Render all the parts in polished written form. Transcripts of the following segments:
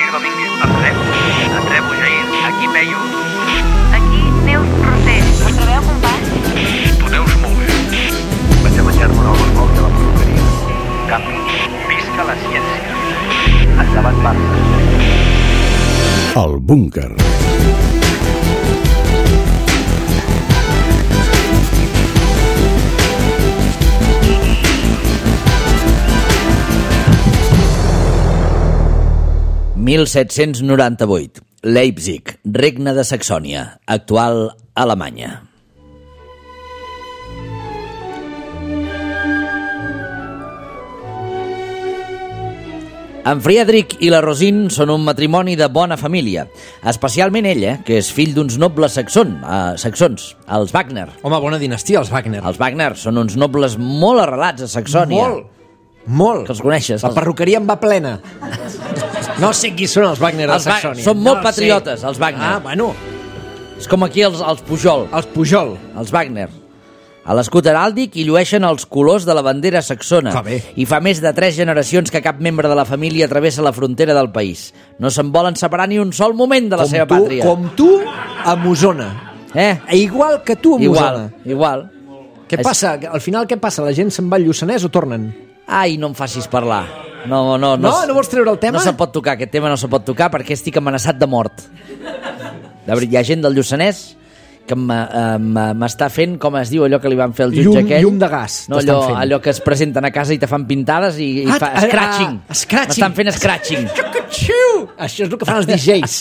Enric Domínguez. Andreu Bujair. Aquí Peyu. Aquí Neus Roser. Us trobeu, companys? Tu Neus molt bé. Vaig a menjar-me el balcó de la perruqueria. Canvi. Visca la ciència. Endavant Barça. El búnquer. «1798. Leipzig, Regne de Saxònia, actual Alemanya». En Friedrich i la Rosine són un matrimoni de bona família, especialment ella, que és fill d'uns nobles saxons, els Wagner. Home, bona dinastia, els Wagner. Els Wagner són uns nobles molt arrelats a Saxònia. Molt. Que els coneixes. La perruqueria en va plena. No sé qui són els Wagner de Saxònia. Són molt patriotes, els Wagner. Ah, bueno. És com aquí els Pujol. Els Pujol. Els Wagner. A l'escut heràldic hi llueixen els colors de la bandera saxona. I fa més de 3 generacions que cap membre de la família travessa la frontera del país. No se'n volen separar ni un sol moment de la seva pàtria. Com tu a Osona. Igual que tu a Osona. Igual. Què passa? Al final què passa? La gent se'n va al Lluçanès o tornen? Ai, no em facis parlar. No vols treure el tema? No se pot tocar, aquest tema no se pot tocar perquè estic amenaçat de mort. Hi ha gent del Lluçanès que m'està fent, com es diu allò que li van fer al jutge aquell? Llum de gas. No, allò que es presenten a casa i te fan pintades i fa scratching. M'estan fent scratching. Això és el que fan els DJs.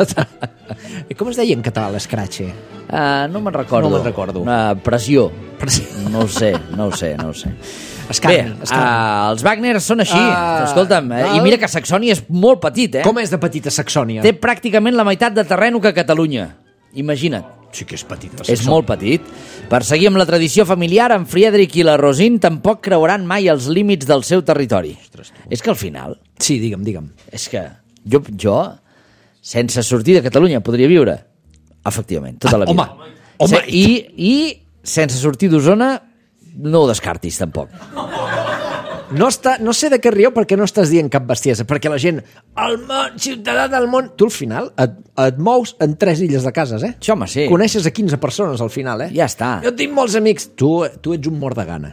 Com es deia en català l'escratch? No me'n recordo. No me'n recordo. Pressió. No ho sé. Bé, els Wagner són així, escolta'm, i mira que Saxònia és molt petit, Com és de petita Saxònia? Té pràcticament la meitat de terreno que Catalunya, imagina't. Sí que és petita Saxònia. És molt petit. Per seguir amb la tradició familiar, en Friedrich i la Rosine tampoc creuaran mai els límits del seu territori. És que al final... Sí, digue'm. És que jo sense sortir de Catalunya, podria viure, efectivament, tota la vida. Home. I sense sortir d'Osona, no ho descartis, tampoc. No sé de què rieu perquè no estàs dient cap bestiesa, perquè la gent, el món, ciutadà del món... Tu al final et mous en 3 illes de cases, Això, home, sí. Coneixes a 15 persones al final, Ja està. Jo tinc molts amics. Tu ets un mort de gana.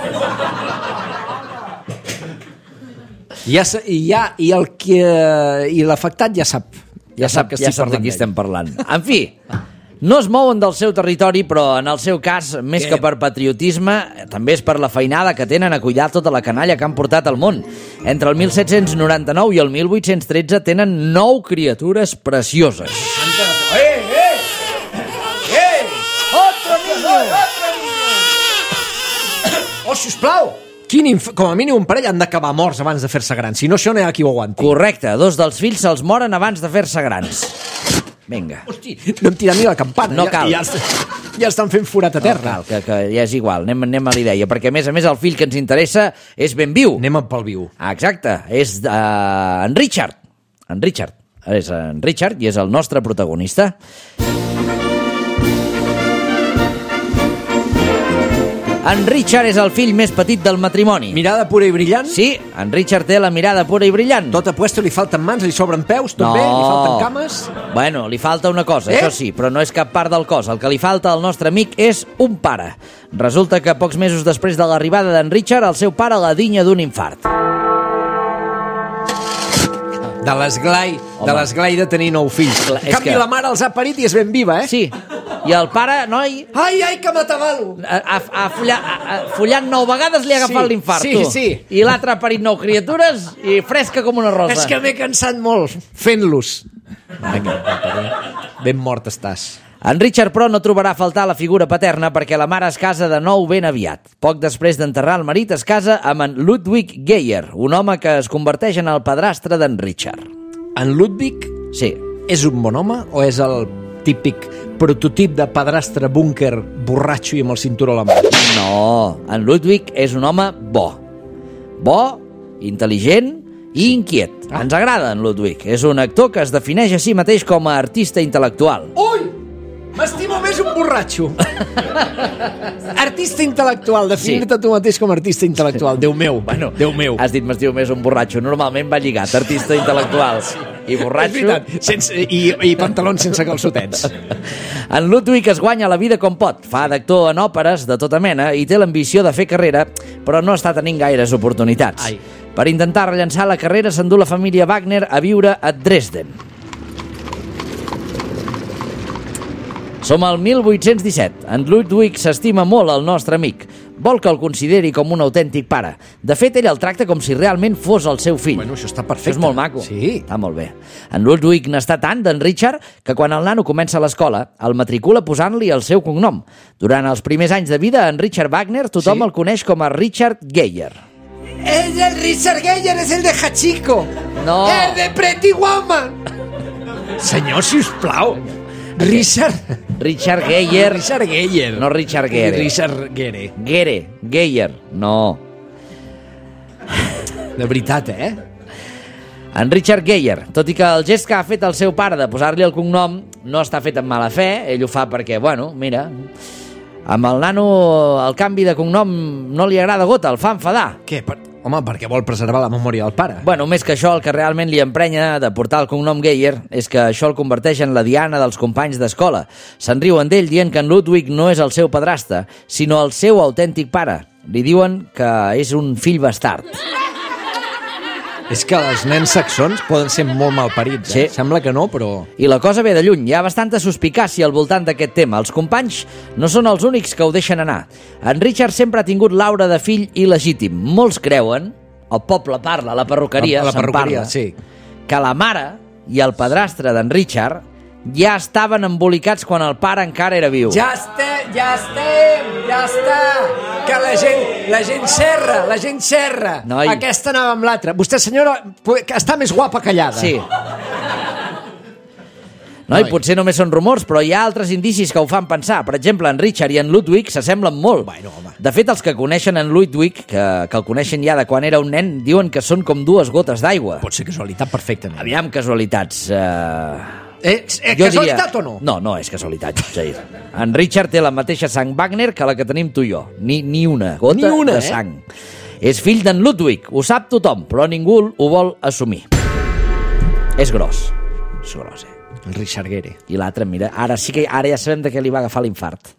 I l'afectat ja sap. Ja sap de qui estem parlant. En fi, no es mouen del seu territori, però en el seu cas, més que per patriotisme, també és per la feinada que tenen a cuidar tota la canalla que han portat al món. Entre el 1799 i el 1813 tenen 9 criatures precioses. Otro niño! Oh, sisplau! Com a mínim un parell han d'acabar morts abans de fer-se grans. Si no, això no hi ha qui ho aguanti. Correcte, 2 dels fills se'ls moren abans de fer-se grans. Vinga. Hosti, no hem tirat ni la campana. No cal. Ja estan fent forat a terra. No cal, que ja és igual. Anem a l'idea, perquè a més el fill que ens interessa és ben viu. Anem pel viu. Exacte, és en Richard. És en Richard i és el nostre protagonista. En Richard és el fill més petit del matrimoni. Mirada pura i brillant? Sí, en Richard té la mirada pura i brillant. Tot apuesto, li falten mans, li sobren peus, tot bé? Li falten cames? Bueno, li falta una cosa, això sí, però no és cap part del cos. El que li falta al nostre amic és un pare. Resulta que pocs mesos després de l'arribada d'en Richard, el seu pare l'adinya d'un infart. De l'esglai de tenir 9 fills. En canvi, la mare els ha parit i és ben viva, Sí. I el pare, noi... Ai, que m'atabalo! Follant 9 vegades li ha agafat l'infart, tu. Sí. I l'altre ha parit 9 criatures i fresca com una rosa. És que m'he cansat molt fent-los. Ben mort estàs. En Richard, però, no trobarà a faltar la figura paterna perquè la mare es casa de nou ben aviat. Poc després d'enterrar el marit es casa amb en Ludwig Geyer, un home que es converteix en el padrastre d'en Richard. En Ludwig? Sí. És un bon home o és el típic prototip de padrastre búnquer borratxo i amb el cinturó a la mà? No, en Ludwig és un home bo. Bo, intel·ligent i inquiet. Ens agrada en Ludwig. És un actor que es defineix a si mateix com a artista intel·lectual. Ui! M'estimo més un borratxo. Artista intel·lectual, definir-te tu mateix com a artista intel·lectual. Déu meu, Déu meu. Has dit m'estimo més un borratxo. Normalment va lligat, artista intel·lectual i borratxo. És veritat, i pantalons sense calçotets. En Ludwig es guanya la vida com pot. Fa d'actor en òperes de tota mena i té l'ambició de fer carrera, però no està tenint gaires oportunitats. Ai. Per intentar rellançar la carrera s'endú la família Wagner a viure a Dresden. Som al 1817. En Ludwig s'estima molt el nostre amic. Vol que el consideri com un autèntic pare. De fet, ell el tracta com si realment fos el seu fill. Bueno, això està perfecte. Això és molt maco. Sí. Està molt bé. En Ludwig n'està tant d'en Richard que quan el nano comença a l'escola el matricula posant-li el seu cognom. Durant els primers anys de vida, en Richard Wagner tothom el coneix com a Richard Geyer. És el Richard Geyer, és el de Hachiko. No. El de Pretty Woman. Senyor, sisplau. Richard Geyer. Richard Geyer. No Richard Gere. Richard Gere. Geyer. No. De veritat, En Richard Geyer, tot i que el gest que ha fet el seu pare de posar-li el cognom no està fet amb mala fe, ell ho fa perquè, bueno, mira, amb el nano el canvi de cognom no li agrada gota, el fa enfadar. Què? Home, perquè vol preservar la memòria del pare. Bueno, més que això, el que realment li emprenya de portar el cognom Geyer és que això el converteix en la diana dels companys d'escola. Se'n riuen d'ell dient que en Ludwig no és el seu padrastre, sinó el seu autèntic pare. Li diuen que és un fill bastard. És que els nens saxons poden ser molt malparits, Sí. Sembla que no, però... I la cosa ve de lluny. Hi ha bastanta suspicàcia al voltant d'aquest tema. Els companys no són els únics que ho deixen anar. En Richard sempre ha tingut l'aura de fill il·legítim. Molts creuen, el poble parla, la perruqueria, la perruqueria, parla, sí. que la mare i el padrastre d'en Richard ja estaven embolicats quan el pare encara era viu. Ja estem, ja està. Que la gent xerra. Noi. Aquesta anava amb l'altra. Vostè, senyora, està més guapa callada. Sí. No, i potser només són rumors, però hi ha altres indicis que ho fan pensar. Per exemple, en Richard i en Ludwig s'assemblen molt. Bueno, home. De fet, els que coneixen en Ludwig, que el coneixen ja de quan era un nen, diuen que són com dues gotes d'aigua. Pot ser casualitat perfectament. Aviam, casualitats. Casualitat o no? No és casualitat, Jair. En Richard té la mateixa sang Wagner que la que tenim tu i jo. Ni una gota de sang. És fill d'en Ludwig, ho sap tothom, però ningú ho vol assumir. És gros. És gros, El Richard Gere. I l'altre, mira, ara ja sabem de què li va agafar l'infart.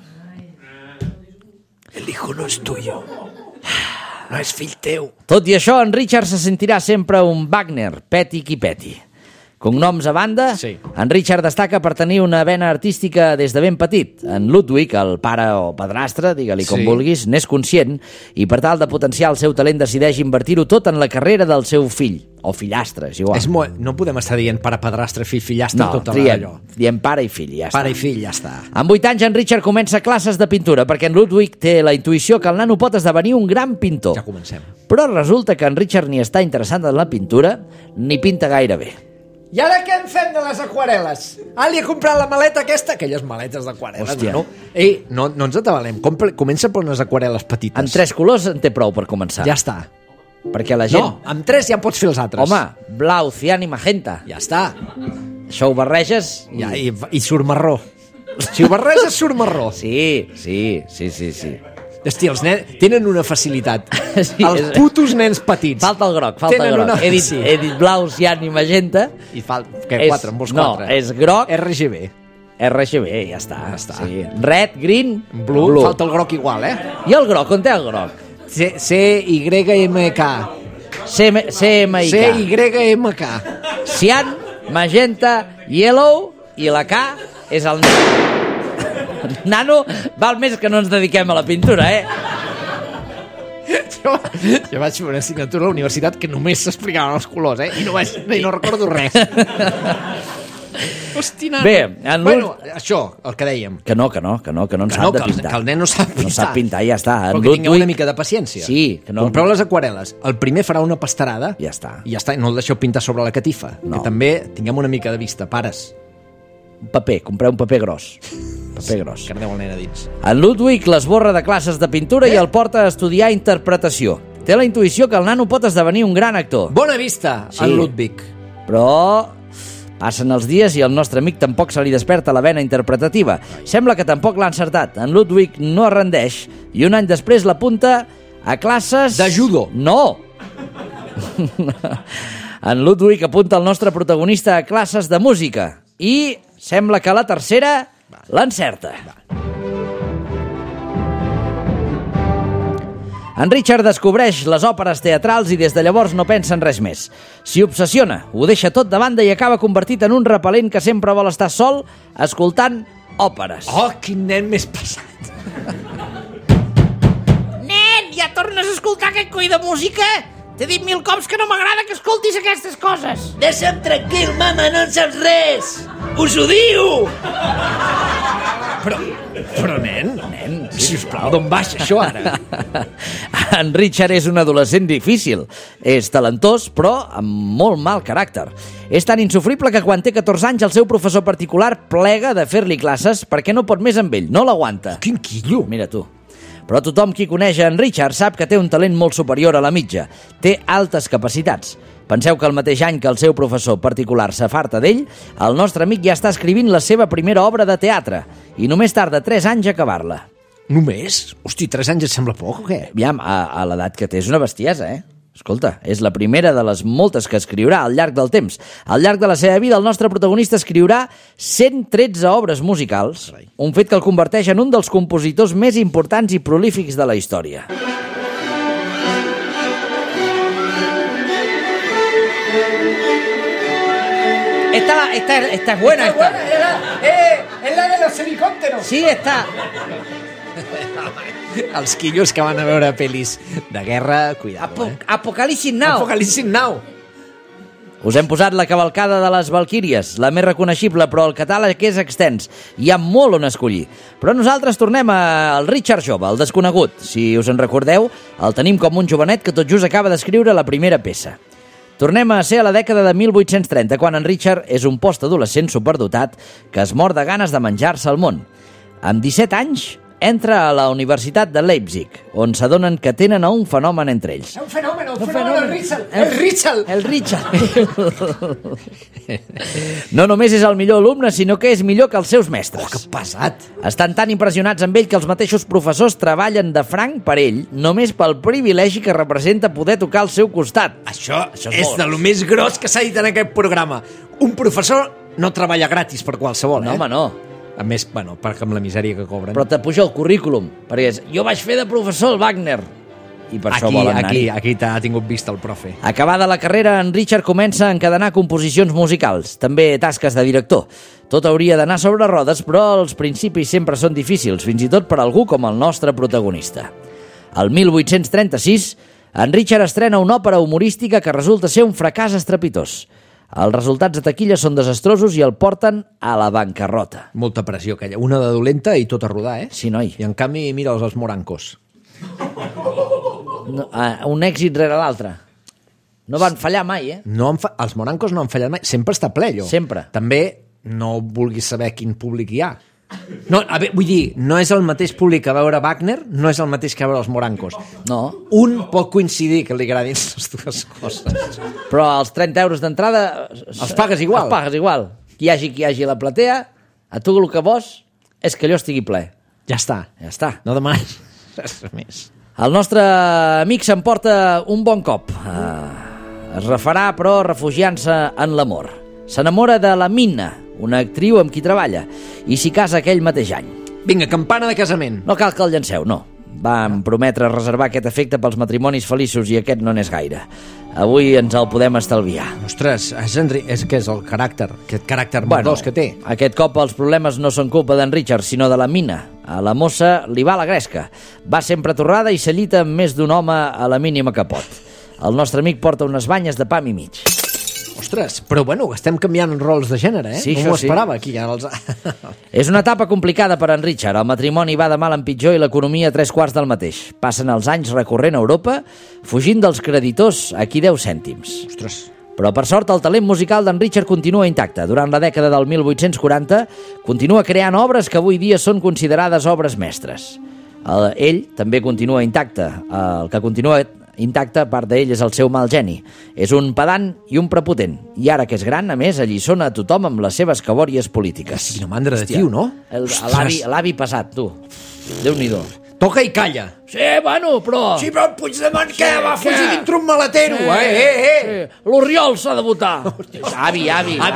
El hijo no es tuyo. No és fill teu. Tot i això, en Richard se sentirà sempre un Wagner, peti qui peti. Cognoms a banda, Sí. En Richard destaca per tenir una vena artística des de ben petit. En Ludwig, el pare o padrastre, digue-li com Sí. vulguis, n'és conscient i per tal de potenciar el seu talent decideix invertir-ho tot en la carrera del seu fill, o fillastre, és igual. No podem estar dient pare, padrastre, fill, fillastre, No, tot triem, allò. diem pare i fill, ja Pare està. i fill, ja està. Amb 8 anys, en Richard comença classes de pintura perquè en Ludwig té la intuïció que el nano pot esdevenir un gran pintor. Ja comencem. Però resulta que en Richard ni està interessat en la pintura ni pinta gaire bé. I ara què en fem de les aquarel·les? Li he comprat la maleta aquesta, aquelles maletes d'aquarel·les, Hòstia. no? No ens atabalem. Comença per unes aquarel·les petites. En 3 colors en té prou per començar. Ja està. Perquè la gent... No, amb 3 ja pots fer els altres. Home, blau, cian i magenta. Ja està. Això ho barreges i... Ja, i surt marró. Si ho barreges, surt marró. Sí. Hosti, els nens tenen una facilitat. Sí, Els putos nens petits. Falta el groc, falta Tenen el groc. una- He dit, sí. he dit blau, cian i magenta. I què, És- 4, en vols no, 4? és groc. RGB. RGB, ja està. Ja està. Sí. Red, green, Blue. Falta el groc igual, I el groc, on té el groc? CYMK. CMYK. CYMK. Cian, magenta, yellow i la K és el nano. Nano, val més que no ens dediquem a la pintura, Jo vaig fer una assignatura a la universitat que només s'explicaven els colors, i no recordo res. Hosti, nano. Bé, bueno, això, el que dèiem. Que no en sap de pintar. Que el nen no sap pintar. No sap pintar, ja està. Però que tingueu una mica de paciència. Sí, que no... Compreu les aquarel·les. El primer farà una pastarada. Ja està. I ja està, no el deixeu pintar sobre la catifa. No. Que també tinguem una mica de vista, pares. Un paper, compreu un paper gros. Paper gros. Que aneu el nen a dins. En Ludwig l'esborra de classes de pintura i el porta a estudiar interpretació. Té la intuïció que el nano pot esdevenir un gran actor. Bona vista, Sí. en Ludwig. Però Passen els dies i al nostre amic tampoc se li desperta la vena interpretativa. Sembla que tampoc l'ha encertat. En Ludwig no es rendeix i un any després l'apunta a classes... De judo. No! En Ludwig apunta el nostre protagonista a classes de música i sembla que la tercera l'encerta. En Richard descobreix les òperes teatrals i des de llavors no pensa en res més. S'hi obsessiona, ho deixa tot de banda i acaba convertit en un repel·lent que sempre vol estar sol escoltant òperes. Oh, quin nen més passat. Nen, ja tornes a escoltar aquest coi de música? T'he dit 1000 cops que no m'agrada que escoltis aquestes coses. Deixa'm tranquil, mama, no en saps res. Us ho diu! Però nen, sisplau, d'on baixa això ara? En Richard és un adolescent difícil. És talentós, però amb molt mal caràcter. És tan insufrible que quan té 14 anys el seu professor particular plega de fer-li classes perquè no pot més amb ell, no l'aguanta. Quin quillo! Mira tu. Però tothom qui coneix en Richard sap que té un talent molt superior a la mitja. Té altes capacitats. Penseu que el mateix any que el seu professor particular s'afarta d'ell, el nostre amic ja està escrivint la seva primera obra de teatre i només tarda 3 anys a acabar-la. Només? Hosti, 3 anys et sembla poc o què? Aviam, a l'edat que té és una bestiesa, eh? Escolta, és la primera de les moltes que escriurà al llarg del temps. Al llarg de la seva vida, el nostre protagonista escriurà 113 obres musicals, un fet que el converteix en un dels compositors més importants i prolífics de la història. Esta es buena. Es la de los helicópteros. Sí, está. Els quillos que van a veure pel·lis de guerra, cuidado, Apocalipsis Now. Apocalipsis Now. Us hem posat la cavalcada de les Valquíries, la més reconeixible, però el catàleg és extens. Hi ha molt on escollir. Però nosaltres tornem al Richard jove, el desconegut. Si us en recordeu, el tenim com un jovenet que tot just acaba d'escriure la primera peça. Tornem a ser a la dècada de 1830, quan en Richard és un postadolescent superdotat que es mor de ganes de menjar-se el món. Amb 17 anys, entra a la Universitat de Leipzig, on s'adonen que tenen un fenomen entre ells. Un fenomen, el Richard. No només és el millor alumne, sinó que és millor que els seus mestres. Oh, que pesat. Estan tan impressionats amb ell que els mateixos professors treballen de franc per ell, només pel privilegi que representa poder tocar al seu costat. Això és de lo més gros que s'ha dit en aquest programa. Un professor no treballa gratis per qualsevol, No, home, no. A més, bueno, perquè amb la misèria que cobren. Però te puja el currículum, perquè és, jo vaig fer de professor al Wagner. I per això volen anar-hi. Aquí t'ha tingut vista el profe. Acabada la carrera, en Richard comença a encadenar composicions musicals, també tasques de director. Tot hauria d'anar sobre rodes, però els principis sempre són difícils, fins i tot per algú com el nostre protagonista. El 1836, en Richard estrena una òpera humorística que resulta ser un fracàs estrepitós. Els resultats de taquilla són desastrosos i el porten a la bancarrota. Molta pressió aquella. Una de dolenta i tot a rodar, eh? Sí, noi. I en canvi, mira els morancos. No, un èxit rere l'altre. No van fallar mai, eh? Els morancos no han fallat mai. Sempre està ple, allò. Sempre. També no vulguis saber quin públic hi ha. No, a veure, vull dir, no és el mateix públic que veure Wagner, no és el mateix que veure els morancos. No. Un pot coincidir que li agradin les dues coses. Però els 30 euros d'entrada... Els pagues igual. Els pagues igual. Qui hi hagi a la platea, a tu el que vols és que allò estigui ple. Ja està. Ja està. No demanes res més. El nostre amic s'emporta un bon cop. Es refarà, però, refugiant-se en l'amor. S'enamora de la Mina, una actriu amb qui treballa, i s'hi casa aquell mateix any. Vinga, campana de casament. No cal que el llanceu, no. Vam prometre reservar aquest efecte pels matrimonis feliços i aquest no n'és gaire. Avui ens el podem estalviar. Ostres, és que és el caràcter, aquest caràcter maldós que té. Aquest cop els problemes no són culpa d'en Richard, sinó de la Mina. A la mossa li va la gresca. Va sempre torrada i s'allita amb més d'un home a la mínima que pot. El nostre amic porta unes banyes de pam i mig. Ostres, però bueno, estem canviant rols de gènere, eh? Sí, no m'ho esperava, aquí ja els... És una etapa complicada per en Richard. El matrimoni va de mal en pitjor i l'economia 3/4 del mateix. Passen els anys recorrent Europa, fugint dels creditors a qui deu cèntims. Ostres. Però, per sort, el talent musical d'en Richard continua intacte. Durant la dècada del 1840, continua creant obres que avui dia són considerades obres mestres. Ell també continua intacte. El que continua intacte, a part d'ell, és el seu mal geni. És un pedant i un prepotent. I ara que és gran, a més, alliçona a tothom amb les seves cabòries polítiques. Quina mandra de tio, no? L'avi passat, tu. Déu-n'hi-do. Toca i calla. Sí, bueno, però... Sí, però el Puigdemont què? Va fugir dintre un maletero, Sí. L'Oriol s'ha de votar. Avi.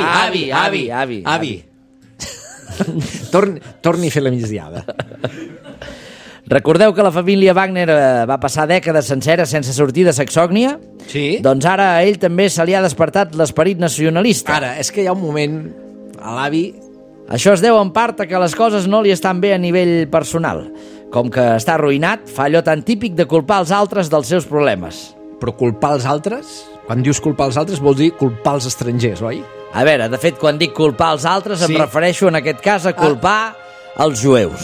Torni a fer la migdiada. Recordeu que la família Wagner va passar dècades senceres sense sortir de Saxònia? Sí. Doncs ara a ell també se li ha despertat l'esperit nacionalista. Ara, és que hi ha un moment a l'avi... Això es deu en part a que les coses no li estan bé a nivell personal. Com que està arruïnat, fa allò tan típic de culpar els altres dels seus problemes. Però culpar els altres? Quan dius culpar els altres vol dir culpar els estrangers, oi? A veure, de fet, quan dic culpar els altres, em refereixo en aquest cas a culpar els jueus.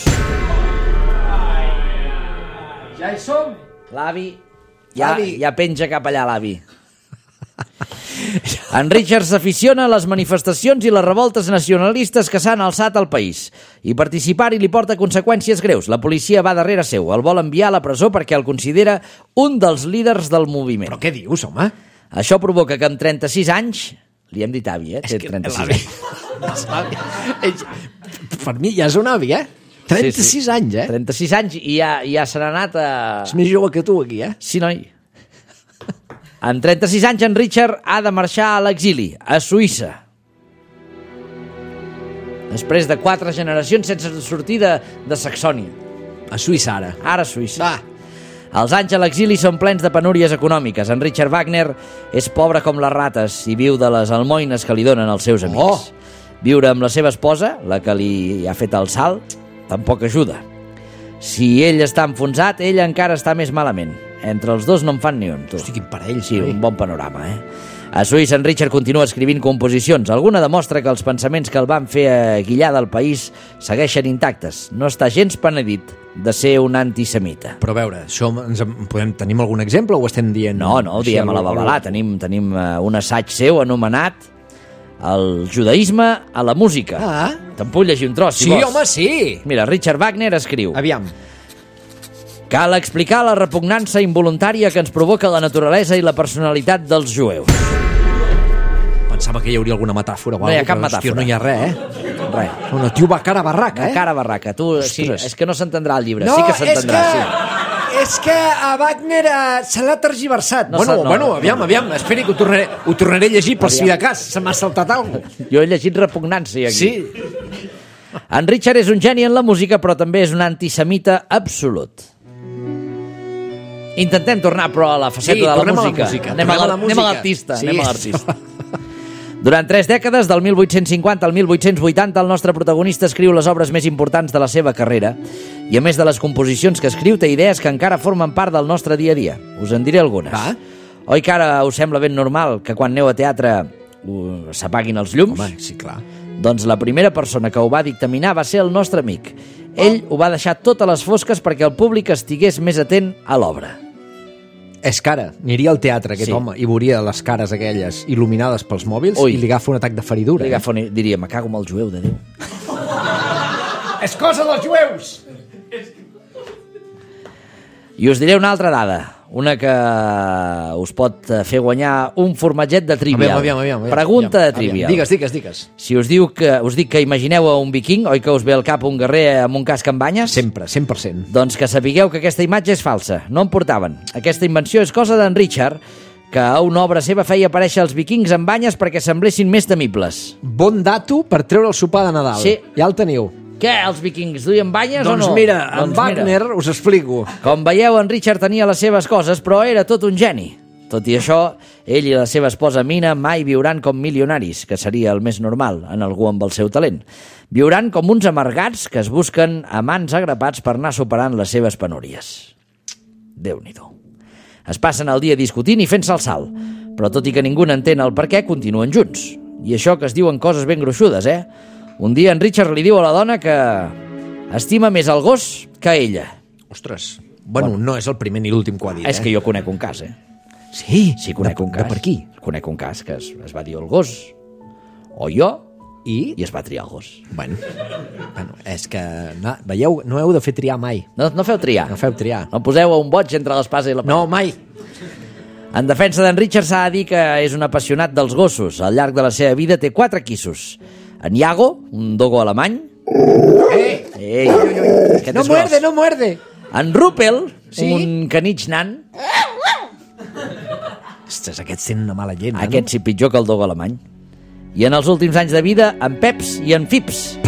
Ja hi som? L'avi ja penja cap allà, l'avi. En Richard s'aficiona a les manifestacions i les revoltes nacionalistes que s'han alçat al país. I participar-hi li porta conseqüències greus. La policia va darrere seu, el vol enviar a la presó perquè el considera un dels líders del moviment. Però què dius, home? Això provoca que amb 36 anys... Li hem dit avi, té 36 anys. Per mi ja és un avi, 36 anys, 36 anys i ja se n'ha anat a... És més jove que tu, aquí, Sí, noi. En 36 anys, en Richard ha de marxar a l'exili, a Suïssa. Després de 4 generacions sense sortir de Saxònia. A Suïssa, ara. Ara a Suïssa. Els anys a l'exili són plens de penúries econòmiques. En Richard Wagner és pobre com les rates i viu de les almoines que li donen els seus amics. Viure amb la seva esposa, la que li ha fet el salt, tampoc ajuda. Si ell està enfonsat, ell encara està més malament. Entre els dos no en fan ni un. Hosti, quin parell. Sí, un bon panorama, A Suïssa, en Richard continua escrivint composicions. Alguna demostra que els pensaments que el van fer aguillar del país segueixen intactes. No està gens penedit de ser un antisemita. Però a veure, això tenim algun exemple o ho estem dient? No, ho diem a la babalà. Tenim un assaig seu anomenat El judaïsme a la música. Te'n puc llegir un tros, si vols. Sí, home, sí. Mira, Richard Wagner escriu... Aviam. Cal explicar la repugnança involuntària que ens provoca la naturalesa i la personalitat dels jueus. Pensava que hi hauria alguna metàfora. No hi ha cap metàfora. Hòstia, no hi ha res, Res. Una tio va cara barraca, Cara barraca. Sí, és que no s'entendrà el llibre. No, sí que s'entendrà, és que a Wagner se l'ha tergiversat. Aviam, esperi que ho tornaré a llegir per si de cas se m'ha saltat alguna cosa. Jo he llegit repugnància aquí. Sí. En Richard és un geni en la música, però també és un antisemita absolut. Intentem tornar, però, a la faceta de la música. Anem a l'artista. Durant 3 dècades, del 1850 al 1880, el nostre protagonista escriu les obres més importants de la seva carrera i, a més de les composicions que escriu, té idees que encara formen part del nostre dia a dia. Us en diré algunes. Oi que ara us sembla ben normal que quan aneu a teatre s'apaguin els llums? Home, sí, clar. Doncs la primera persona que ho va dictaminar va ser el nostre amic. Ell ho va deixar tot a les fosques perquè el públic estigués més atent a l'obra. És que ara aniria al teatre aquest home i veuria les cares aquelles il·luminades pels mòbils i li agafa un atac de feridura. Diria, me cago amb el jueu de Déu. És cosa dels jueus! I us diré una altra dada, una que us pot fer guanyar un formatget de Trivial. Aviam. Pregunta de Trivial. Digues. Si us dic que imagineu a un viking, oi que us ve al cap un guerrer amb un casc amb banyes? Sempre, 100%. Doncs que sapigueu que aquesta imatge és falsa, no en portaven. Aquesta invenció és cosa d'en Richard, que a una obra seva feia aparèixer els vikings amb banyes perquè semblessin més temibles. Bon dato per treure el sopar de Nadal. Sí. Ja el teniu. Què, els vikings duien banyes o no? Doncs mira, en Wagner us explico. Com veieu, en Richard tenia les seves coses, però era tot un geni. Tot i això, ell i la seva esposa Mina mai viuran com milionaris, que seria el més normal en algú amb el seu talent. Viuran com uns amargats que es busquen amants agrapats per anar superant les seves penúries. Déu-n'hi-do. Es passen el dia discutint i fent-se el salt, però tot i que ningú n'entén el per què, continuen junts. I això que es diuen coses ben gruixudes, Un dia en Richard li diu a la dona que estima més el gos que ella. Ostres, bueno, no és el primer ni l'últim que ho ha dit, És que jo conec un cas, Sí? Sí, conec un cas. De per qui? Conec un cas que es va dir el gos o jo i es va triar el gos. Bueno, és que, veieu, no heu de fer triar mai. No feu triar? No feu triar. No poseu un boig entre l'espasa i la paret. No, mai. En defensa d'en Richard s'ha de dir que és un apassionat dels gossos. Al llarg de la seva vida té 4 quissos. En Iago, un dogo alemany. Ei, aquest No és muerde, gros. no muerde. En Ruppel, Sí? un canitx nan. Ostres, aquests tenen una mala llena. Aquest sí pitjor que el dogo alemany. I en els últims anys de vida, en Peps i en Fips.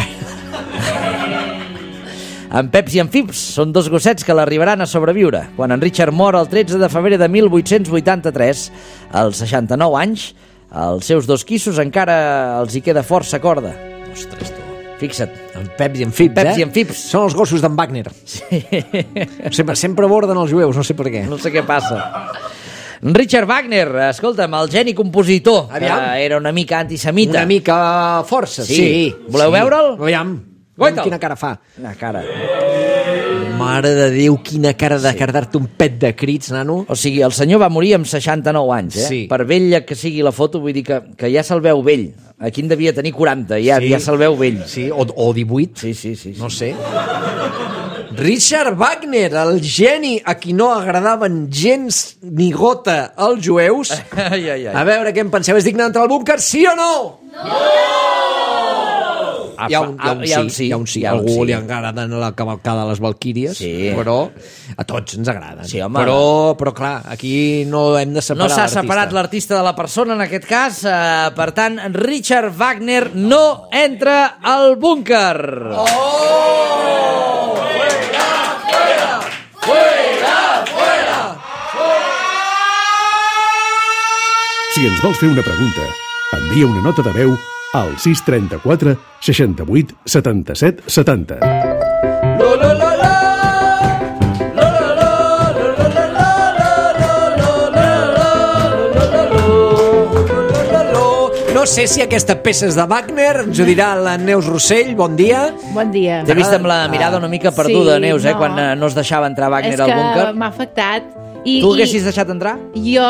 En Peps i en Fips són 2 gossets que l'arribaran a sobreviure. Quan en Richard mor el 13 de febrer de 1883, als 69 anys, els seus 2 quissos encara els hi queda força corda. Ostres, tu. Fixa't. En Peps i en Fips, Peps i en Fips. Són els gossos d'en Wagner. Sí. Sempre borden els jueus, no sé per què. No sé què passa. Richard Wagner, escolta'm, el geni compositor, Aviam. que era una mica antisemita. Una mica força, sí. Voleu veure'l? Aviam. Guaita'l. Quina cara fa. Una cara. Mare de Déu, quina cara de cardar-te un pet de crits, nano. O sigui, el senyor va morir amb 69 anys, eh? Sí. Per vella que sigui la foto, vull dir que ja se'l veu vell. Aquí en devia tenir 40, ja se'l veu vell. Sí, o 18. Sí. No sé. Richard Wagner, el geni a qui no agradaven gens ni gota els jueus. Ai. A veure què en penseu, és digne d'entrar al búnquer, sí o no? Hi ha un sí. A algú li agraden la cavalcada de les Valquíries, Sí. però a tots ens agraden. Sí, home. Però clar, aquí no hem de separar No s'ha l'artista. separat l'artista de la persona, en aquest cas. Per tant, Richard Wagner no entra al búnquer. Si ens vols fer una pregunta, envia una nota de veu al 634 68 77 70. No sé si aquesta peça és de Wagner, ens ho dirà la Neus Rossell, bon dia. Bon dia. T'he vist amb la mirada una mica perduda, Sí, Neus, no. Quan no es deixava entrar Wagner És al que búnquer. m'ha afectat. Tu haguessis deixat entrar? Jo,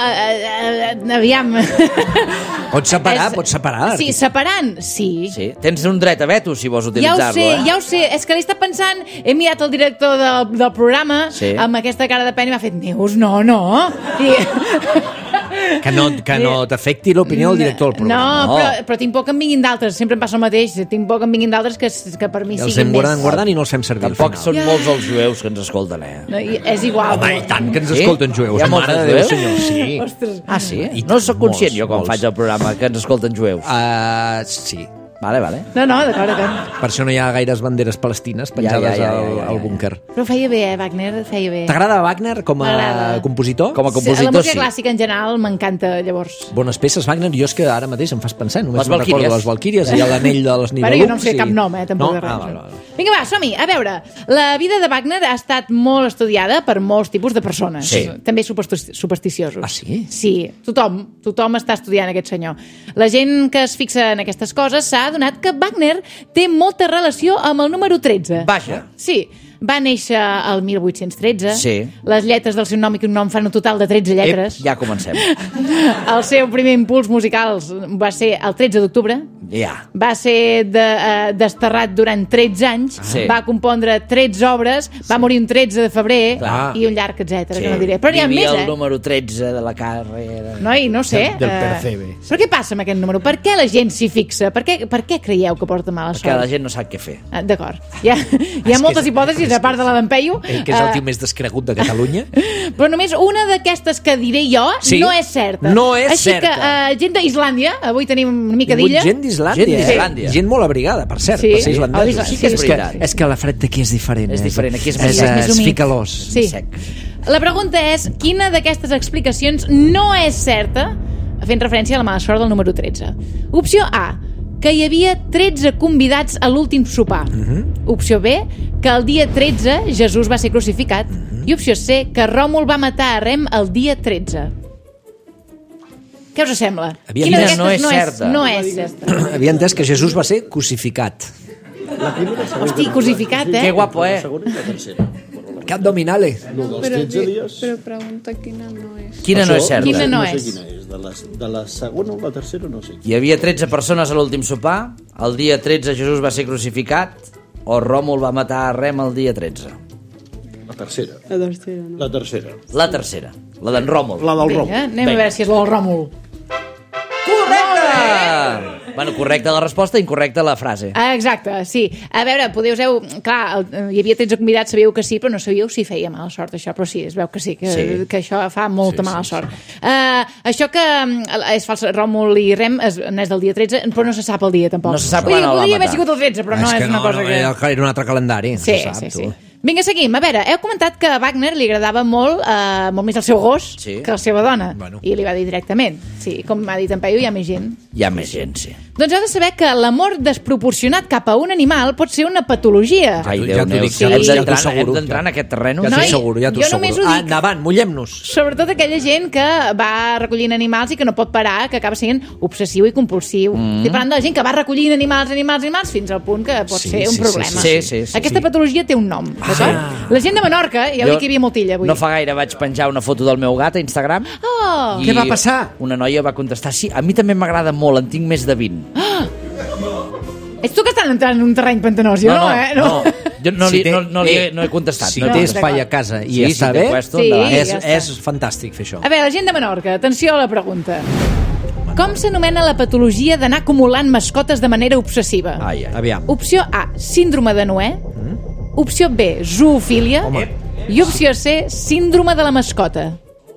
aviam... Pots separar. Sí, separant, sí. Sí. Tens un dret a veto, si vols utilitzar-lo, Ja ho sé. És que l'he estat pensant, he mirat el director del programa Sí. amb aquesta cara de pena i m'ha fet, Neus, no. I... Que no t'afecti l'opinió del director del programa. No, però tinc por que en vinguin d'altres. Sempre em passa el mateix. Tinc por que en vinguin d'altres que per mi Els siguin hem més... guardant i no els fem servir Tampoc al són final. molts els jueus que ens escolten, No, és igual. Home, i tant que ens Sí? escolten jueus. Hi ha molts Mare de jueus? Déu, senyor, sí. Ostres. Ah, sí? I No sóc conscient molts, jo quan molts. faig el programa que ens escolten jueus. Sí. Vale. No, d'acord. Per això no hi ha gaires banderes palestines penjades Ja. al búnquer. Però feia bé, Wagner, feia bé. T'agrada Wagner com a M'agrada. compositor? Com a La compositor, música sí. clàssica en general m'encanta, llavors. Bones peces, Wagner. Jo és que ara mateix em fas pensar. Només Les me'n recordo Valquíries. les Valquíries i l'anell de les Nibelungs. Però jo no em sé cap nom, tampoc. No? Res. Vale. Vinga, va, som-hi. A veure, la vida de Wagner ha estat molt estudiada per molts tipus de persones. Sí. També supersticiosos. Ah, sí? Sí, tothom està estudiant aquest senyor. La gent que es fixa en aquestes coses s'ha adonat que Wagner té molta relació amb el número 13. Vaja. Sí, va néixer el 1813. Sí. Les lletres del seu nom i cognom fan un total de 13 lletres. Ja comencem. El seu primer impuls musical va ser el 13 d'octubre. Ja. Va ser desterrat durant 13 anys, Sí. va compondre 13 obres, va morir un 13 de febrer Clar. i un llarg, etc. que no diré. Però n'hi ha Vivia més, el número 13 de la carrera. Noi, no sé. Del percebe. Però què passa amb aquest número? Per què la gent s'hi fixa? Per què creieu que porta mala Perquè la sort? gent no sap què fer. D'acord. Hi ha moltes hipòtesis, a part de la d'en Peyu. Que és el tio més descregut de Catalunya. Però només una d'aquestes que diré jo Sí. no és certa. No és Així certa. que, gent d'Islàndia, avui tenim una mica Hi ha hagut d'illa. gent d'Islàndia. Gent d'Islàndia. Gent molt abrigada, per cert, Sí. per ser islandesos. Sí que és veritat. És que la fred d'aquí és diferent. És diferent, aquí és més sec. és Més humit. ficalós. Sí. Sec. La pregunta és, quina d'aquestes explicacions no és certa, fent referència a la mala sort del número 13? Opció A, que hi havia 13 convidats a l'últim sopar. Opció B, que el dia 13 Jesús va ser crucificat. I opció C, que Ròmul va matar a Rem el dia 13. Què us sembla? Havia Quina entès- d'aquestes no és certa. No és certa. Havia entès que Jesús va ser crucificat. Hosti, crucificat, Que guapo, Cap dominale. Però pregunta quina no és. Quina no és certa? Quina no No sé és? quina és. De la segona o la tercera no sé. Hi havia 13 persones a l'últim sopar, el dia 13 Jesús va ser crucificat, o Ròmul va matar a Rem el dia 13. tercera. La tercera, no? La tercera, la d'en Ròmul. La del Ròmul. Anem a veure si és la del Ròmul. Correcte! Bueno, correcta la resposta, incorrecta la frase. Exacte, sí. A veure, clar, hi havia 13 convidats, sabíeu que sí, però no sabíeu si feia mala sort, això, però sí, es veu que sí, que això fa molta mala sort. Això que és fals, Ròmul i Rem n'és del dia 13, però no se sap el dia, tampoc. No se sap quan el va podria haver matar. sigut el 13, però no és una cosa que... Era un altre calendari, Sí, no se sap, sí. Vinga, seguim. A veure, heu comentat que a Wagner li agradava molt més el seu gos que la seva dona. Bueno. I li va dir directament. Sí, com m'ha dit en Peyu, hi ha més gent. Hi ha més gent, sí. Doncs heu de saber que l'amor desproporcionat cap a un animal pot ser una patologia. Ai, Ja Déu t'ho meu, dic, sí. ja t'ho Hem asseguro. d'entrar en aquest terreno. Ja t'ho Noi, asseguro, ja t'ho jo només asseguro. ho dic. Endavant, mullem-nos. Sobretot aquella gent que va recollint animals i que no pot parar, que acaba sent obsessiu i compulsiu. Estic parlant de la gent que va recollint animals, fins al punt que pot ser un problema. Sí. Aquesta patologia té un nom, d'acord? La gent de Menorca, ja ho dic que hi havia moltilla avui. No fa gaire vaig penjar una foto del meu gat a Instagram. Oh! Què va passar? Una noia va contestar, sí, a mi també m'agrada molt, en tinc més de 20. Ets tu que estàs entrant en un terreny pantanós, jo no, eh? No. Jo no, Si no he contestat. Si no he té contestat. espai a casa i Sí, està si té bé, puesto, Sí, endavant. ja està. és fantàstic fer això. A veure, la gent de Menorca, atenció a la pregunta. Com s'anomena la patologia d'anar acumulant mascotes de manera obsessiva? Ai. Aviam. Opció A, síndrome de Noè. Opció B, zoofília. I opció C, síndrome de la mascota.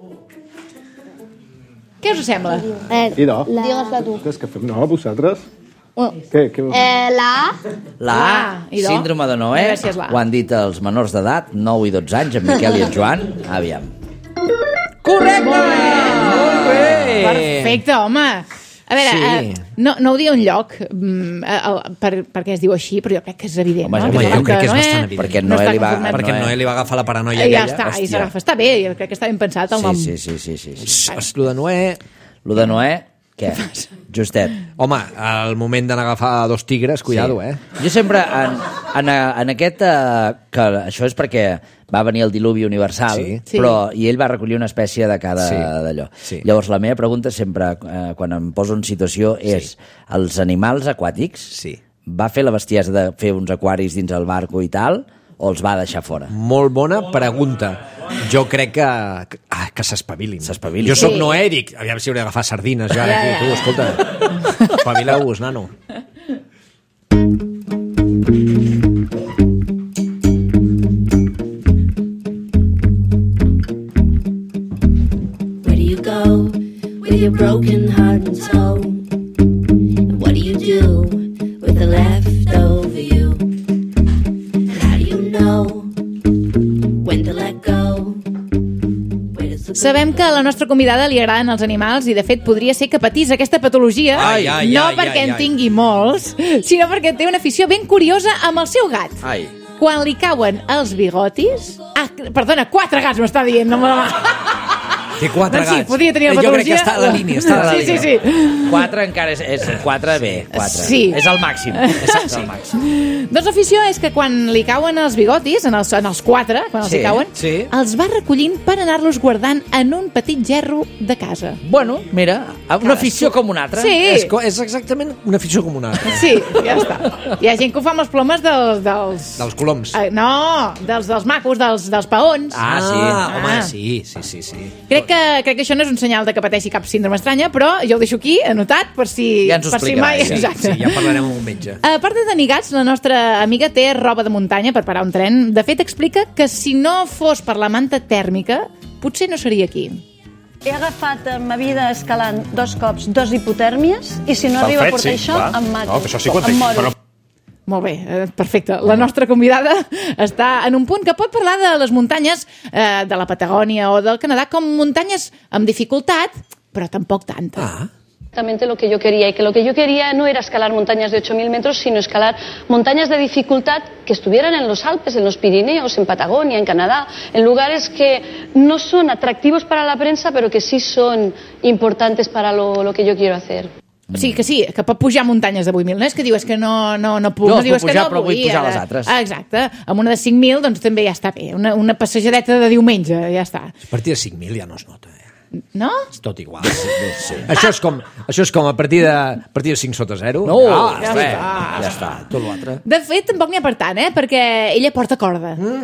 Què us sembla? Idò. Digues-la tu. Què és que fem? No, vosaltres? Què? La A. La A, idò. síndrome de Noè, A veure si és la A. ho han dit els menors d'edat, 9 i 12 anys, en Miquel i en Joan. Aviam. Correcte! Molt bé! Perfecte, home. A veure, Sí. no ho diu enlloc per què es diu així, però jo crec que és evident. Home, no? és evident. Jo crec que és bastant evident. Perquè no Noè està li va... conformat. Perquè Noé li va agafar la paranoia Ja aquella. està, i hòstia. s'agafa. Està bé, jo crec que està ben pensat el nom. Sí. Lo de Noé... Lo de Noè, què? Justet. Home, al moment d'anar a agafar 2 tigres, cuidado, Jo sempre, en aquest... que això és perquè va venir el diluvi universal, Sí. i ell va recollir una espècie de cada d'allò. Sí. Llavors, la meva pregunta sempre, quan em poso en situació, és els animals aquàtics Sí. va fer la bestiesa de fer uns aquaris dins el barco i tal, o els va deixar fora? Molt bona pregunta. Jo crec que s'espavilin. S'espavilin. Jo sóc Sí. Noé i dic, aviam si hauré d'agafar sardines jo ara Ja, aquí. ja. Tu, escolta, espavileu-vos, nano. Where do you go with your broken heart and soul? And what do you do with the leftover you? And how do you know when to let go? Where does the Sabem que a la nostra convidada li agraden els animals i, de fet, podria ser que patís aquesta patologia, no perquè en tingui molts, sinó perquè té una afició ben curiosa amb el seu gat. Ai. Quan li cauen els bigotis... Perdona, 4 gats m'està dient, no me la... Té 4 Doncs sí, gats. podia tenir la Jo crec que patologia. està a la línia. Està a la Sí, línia. sí. 4 encara és 4 bé, 4. Sí. És el màxim. És el màxim. Doncs l'afició és que quan li cauen els bigotis, en els 4, quan els Sí, hi cauen, sí. els va recollint per anar-los guardant en un petit gerro de casa. Bueno, mira, una afició com una altra. Sí. És exactament una afició com una altra. Sí, ja està. Hi ha gent que ho fa amb els plomes dels... Dels coloms. No, dels macos, dels paons. Home, Ah. sí. Crec que això no és un senyal de que pateixi cap síndrome estranya, però jo ho deixo aquí, anotat, per si... Ja ens ho per si explicarà, mai... sí. Exacte. Sí, ja parlarem amb un metge. A part de tenir gats, la nostra amiga té roba de muntanya per parar un tren. De fet, explica que si no fos per la manta tèrmica, potser no seria aquí. He agafat en ma vida escalant 2 cops 2 hipotèrmies i si no arriba a portar això, em mato. No, que això sí que ho em entenc, moro. però Molt bé, perfecte. La nostra convidada està en un punt que pot parlar de les muntanyes de la Patagònia o del Canadà com muntanyes amb dificultat, però tampoc tanta. Exactamente lo que yo quería, y que lo que yo quería no era escalar montañas de 8.000 metros, sino escalar montañas de dificultad que estuvieran en los Alpes, en los Pirineos, en Patagonia, en Canadá, en lugares que no son atractivos para la prensa, pero que sí son importantes para lo que yo quiero hacer. Sí, que pot pujar muntanyes de 8.000. No és que diu, és que no puc. No, No, diu, es pot pujar, però vull pujar ara. les altres. Exacte. Amb una de 5.000, doncs també ja està bé. Una passejadeta de diumenge, ja està. A partir de 5.000 ja no es nota. No? És tot igual. Sí. Això és com a partir de 5 sota 0. No, ja està. Tot l'altre. De fet, tampoc n'hi ha per tant, perquè ella porta corda.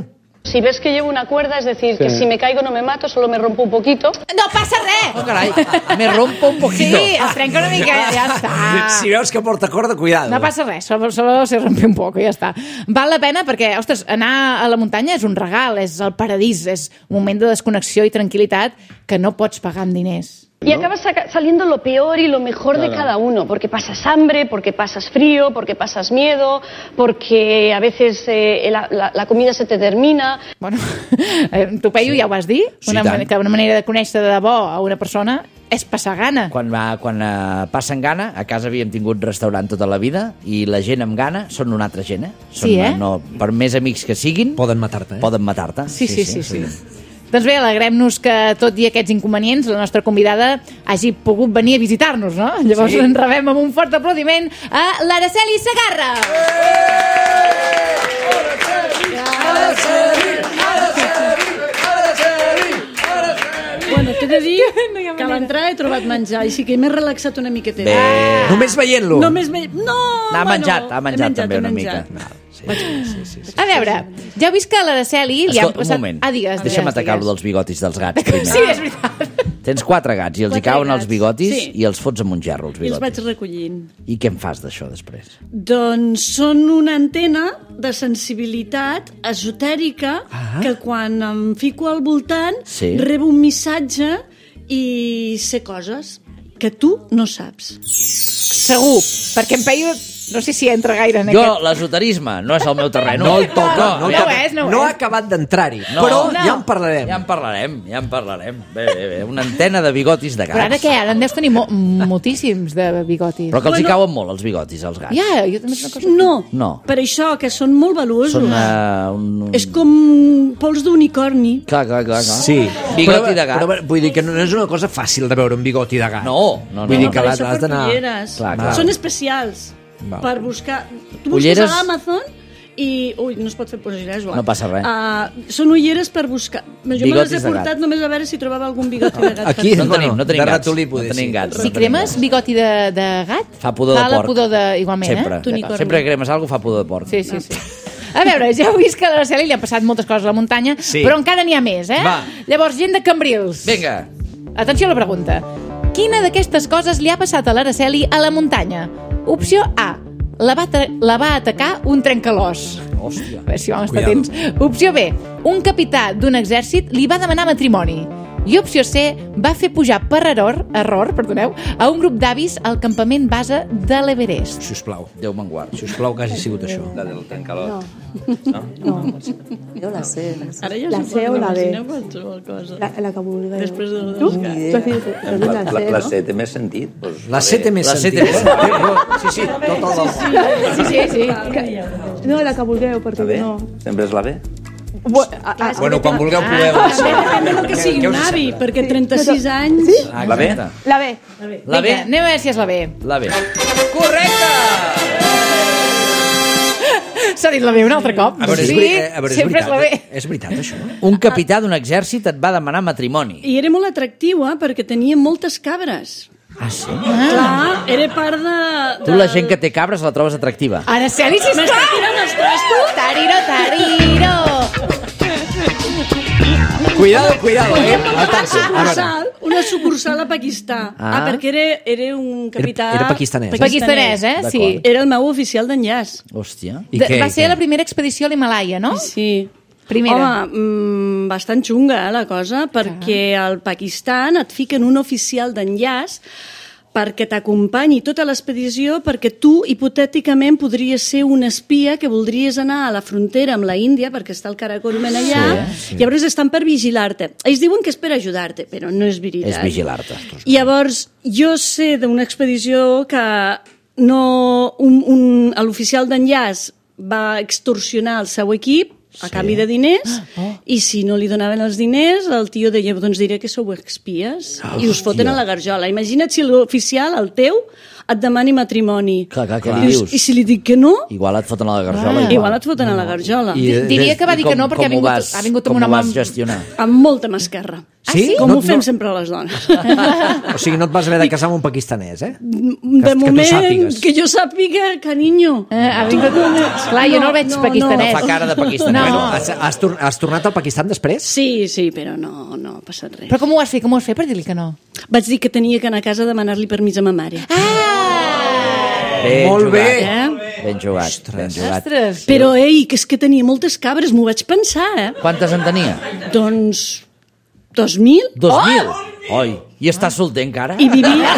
Si ves que llevo una cuerda, es decir, que si me caigo no me mato, solo me rompo un poquito. No passa res! Oh, carai, me rompo un poquito. Sí, es trenca una mica, ja està. Si veus que porta corda, cuidado. No passa res, solo se rompe un poco, ja està. Val la pena perquè, ostres, anar a la muntanya és un regal, és el paradís, és un moment de desconnexió i tranquil·litat que no pots pagar amb diners. Y acabas saliendo lo peor y lo mejor de cada uno, porque pasas hambre, porque pasas frío, porque pasas miedo, porque a veces la comida se te termina. Bueno, tu, Peyu, ja ho vas dir, que una manera de conèixer de debò a una persona és passar gana. Quan passen gana, a casa havíem tingut restaurant tota la vida i la gent amb gana són una altra gent, Sí, No, per més amics que siguin... Poden matar-te, Poden matar-te. Sí. Doncs bé, alegrem-nos que, tot i aquests inconvenients, la nostra convidada hagi pogut venir a visitar-nos, no? Llavors en rebem amb un fort aplaudiment a l'Araceli Segarra! Bueno, t'he de dir que a l'entrada he trobat menjar, així que m'he relaxat una miqueta. Bé. Només veient-lo. No, ha menjat també una mica. Sí. A veure, ja heu vist que a l'Araceli li han passat... Un moment, digues. deixa'm atacar-lo dels bigotis dels gats primer. Sí, és veritat. Tens 4 gats i els hi cauen els bigotis i els fots amb un gerro, els I els bigotis. vaig recollint. I què en fas d'això després? Doncs són una antena de sensibilitat esotèrica que quan em fico al voltant rebo un missatge i sé coses que tu no saps. Segur, perquè en Peyu no sé si entra gaire en Jo, l'esoterisme, no és el meu terreny. No el toca. No ha acabat d'entrar-hi, però ja en parlarem. Ja en parlarem. Bé. Una antena de bigotis de gats. Però ara què? Ara en deus tenir moltíssims de bigotis. Però que els hi cauen molt, els bigotis, als gats. Ja, jo també és una cosa... No, per això, que són molt valuosos. Són És com pols d'unicorni. Clar. Sí. Bigoti de gat. Però vull dir que no és una cosa fàcil de veure un bigoti de gat. No. Vull dir que per això l'has d'anar... Clar. Són especials. Per buscar... Tu busques Ulleres... a l'Amazon i... Ui, no es pot fer posar Joan. No passa res. Són ulleres per buscar... Jo me les he Bigotis de portat gat. només a veure si trobava algun bigoti de gat. Aquí no tenim de gats. ratolí, No tenim gats. Si cremes bigoti de gat, fa pudor de porc. Fa la pudor de... Igualment, Sempre que cremes alguna cosa fa pudor de porc. Sí. A veure, ja heu vist que a l'Araceli li han passat moltes coses a la muntanya, però encara n'hi ha més, Va. Llavors, gent de Cambrils. Vinga. Atenció a la pregunta. Quina d'aquestes coses li ha passat a l'Araceli a la muntanya? Opció A. La va atacar un trencalòs. Hòstia. A veure si vam estar atents. Opció B. Un capità d'un exèrcit li va demanar matrimoni. I opció C. Va fer pujar per error, a un grup d'avis al campament base de l'Everest. Sisplau. Déu me'n guard. Sisplau, que hagi sigut això. La del trencalot. No. Jo la sé. Ara ja la sé o la B. La que vulgueu. Després de dos gats. La C té més sentit. La C té més sentit. Sí, tot el Sí. No, la que vulgueu, perquè no... Sempre és la B? Bueno, quan vulgueu podeu. Depèn que sigui un avi, perquè 36 anys... La B? La B. La B? Anem a veure si és la B. La B. Correcte! S'ha dit la B un altre cop. A veure, sempre és la B. És veritat, això? Un capità d'un exèrcit et va demanar matrimoni. I era molt atractiva perquè tenia moltes cabres. Ah, sí? Clar, era part de... Tu la gent que té cabres la trobes atractiva. Araceli, sisplau! M'està tirant els trastos? Tariro! Cuidado, Una sucursal a Pakistà. Perquè era un capità... Era pakistanès. Pakistanès, sí. Era el meu oficial d'enllaç. Hòstia. Va ser la primera expedició a l'Himalaya, no? Sí. Primera. Home, bastant xunga, la cosa, perquè al Pakistan et fiquen un oficial d'enllaç perquè t'acompanyi tota l'expedició, perquè tu, hipotèticament, podries ser un espia que voldries anar a la frontera amb la Índia, perquè està el Karakorum allà, llavors estan per vigilar-te. Ells diuen que és per ajudar-te, però no és veritat. És vigilar-te. Llavors, jo sé d'una expedició que l'oficial d'enllaç va extorsionar el seu equip a canvi de diners, i si no li donaven els diners, el tio deia, doncs diré que sou espies, i us foten a la garjola. Imagina't si l'oficial, el teu, et demani matrimoni. Clar, què Dius, dius? I si li dic que no, Igual et foten a la garjola. igual et foten a la garjola. Diria que va dir que no perquè ha vingut amb una Com ho mà... vas gestionar? Amb molta mascarra. Sí? Com No- ho fem no- sempre les dones. O sigui, no et vas haver de casar amb un pakistanès, eh? De tu moment, sàpigues. que jo sàpiga, carinyo. Ha vingut... Clar, jo no el veig pakistanès. Fa cara de pakistanès. No. Bueno, has tornat al Pakistan després? Sí, però no ha passat res. Però com ho vas fer? Com ho vas fer per dir-li que no? Vaig dir que tenia que anar a casa a demanar-li permís a ma mare. Ben Molt jugat. bé. Ben jugat, ben jugat. Ostres! Però, que és que tenia moltes cabres, m'ho vaig pensar, Quantes en tenia? Doncs... 2.000? 2.000? Oi, i està solter encara? I vivia...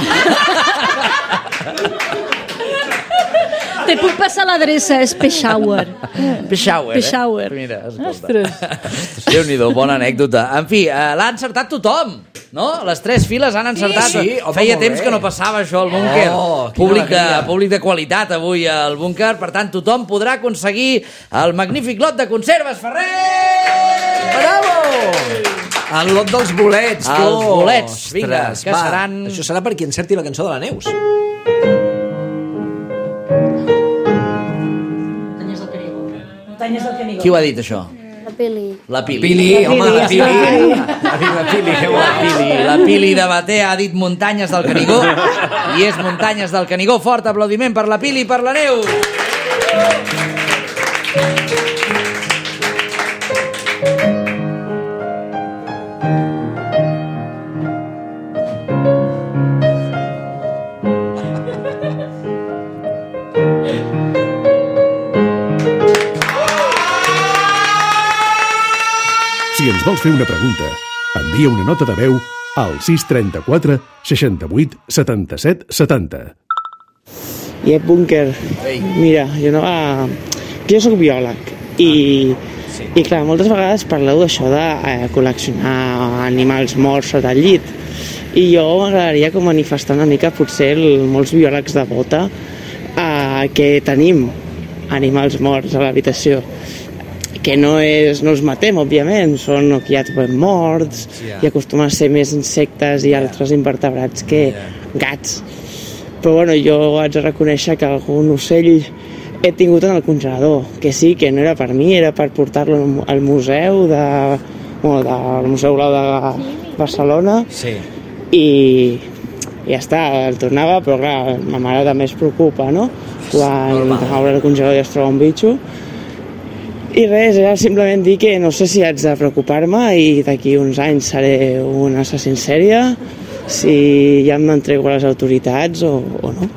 Te puc passar l'adreça, és Peshawar. Peshawar, Peshawar. Mira, escolta. Ostres! Déu-n'hi-do, bona anècdota. En fi, l'ha encertat tothom, no? Les 3 files han encertat. Sí, home, Feia molt temps bé. que no passava això al búnquer. Oh, quina alegria. Públic de qualitat avui al búnquer. Per tant, tothom podrà aconseguir el magnífic lot de conserves Ferrer! Bravo! El lot dels bolets, tu. Els bolets, vinga, Ostres, que seran... Això serà per qui encerti la cançó de la Neus. Qui ho ha dit, això? La Pili. La Pili. Pili, home, la Pili. La Pili, que bona. La Pili de Bater ha dit Muntanyes del Canigó i és Muntanyes del Canigó. Fort aplaudiment per la Pili i per la Neus. Si ens vols fer una pregunta, envia una nota de veu al 634 68 77 70. I búnquer, mira, jo soc biòleg i clar, moltes vegades parleu d'això de col·leccionar animals morts sota el llit i jo m'agradaria com manifestar una mica potser molts biòlegs de bota que tenim animals morts a l'habitació, que no els matem, òbviament, són que ja trobem morts, i acostumen a ser més insectes i altres invertebrats que gats. Però bueno, jo haig de reconèixer que algun ocell he tingut en el congelador, que sí, que no era per mi, era per portar-lo al museu del Museu Blau de Barcelona, i ja està, el tornava, però clar, ma mare també es preocupa, no? Quan obre el congelador i es troba un bitxo. I res, era simplement dir que no sé si haig de preocupar-me i d'aquí uns anys seré un assassí en sèrie, si ja m'entrego a les autoritats o no.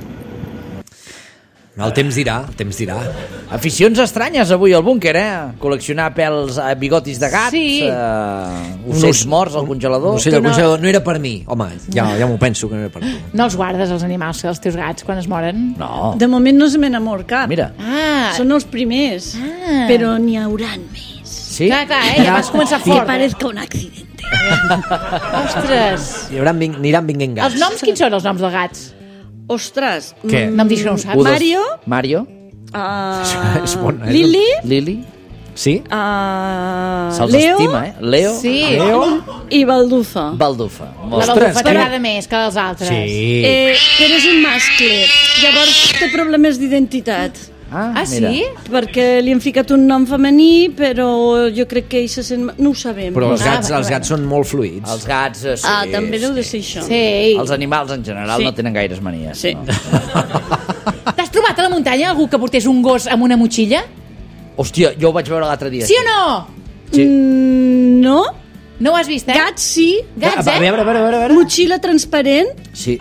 El temps dirà, el temps dirà. Aficions estranyes avui al búnquer, Col·leccionar pèls, bigotis de gats, Sí. ocells morts al congelador. L'ocell del congelador no era per mi. Home, ja m'ho penso que no era per tu. No els guardes, els animals, els teus gats, quan es moren? No. De moment no se me n'amor cap. Mira. Són els primers, però n'hi hauran més. Sí? Clar, ja vas començar fort. Que parezca un accidente. Ostres. Aniran vinguent gats. Els noms, quins són els noms dels gats? Ostres. Què? No em diguis que no ho saps. Mario. És bon, Lili. Lili. Sí? Se'ls Leo. estima, Leo. Sí. I Baldufa. Baldufa. La Baldufa t'agrada més que els altres. Però és un mascle. Llavors té problemes d'identitat. Ah, sí? Perquè li han ficat un nom femení, però jo crec que ell se sent... No ho sabem. Però els gats són molt fluids. Els gats, sí. També deu de ser això. Sí. Els animals en general no tenen gaires manies. Sí. No? T'has trobat a la muntanya algú que portés un gos amb una motxilla? Hòstia, jo ho vaig veure l'altre dia. Sí o no? Sí. No. No ho has vist, Gats, sí. Gats, A veure. Motxilla transparent. Sí.